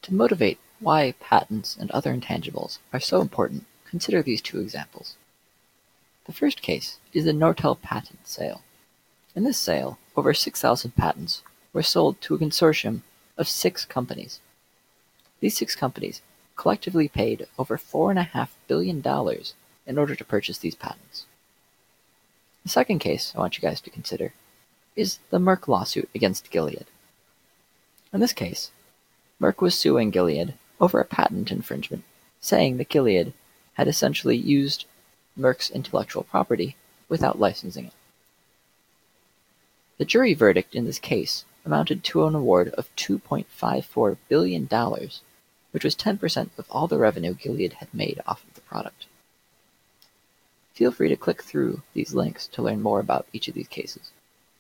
To motivate why patents and other intangibles are so important, consider these two examples. The first case is the Nortel patent sale. In this sale, over 6,000 patents were sold to a consortium of 6 companies. These 6 companies collectively paid over $4.5 billion in order to purchase these patents. The second case I want you guys to consider is the Merck lawsuit against Gilead. In this case, Merck was suing Gilead over a patent infringement, saying that Gilead had essentially used Merck's intellectual property without licensing it. The jury verdict in this case amounted to an award of $2.54 billion, which was 10% of all the revenue Gilead had made off of the product. Feel free to click through these links to learn more about each of these cases.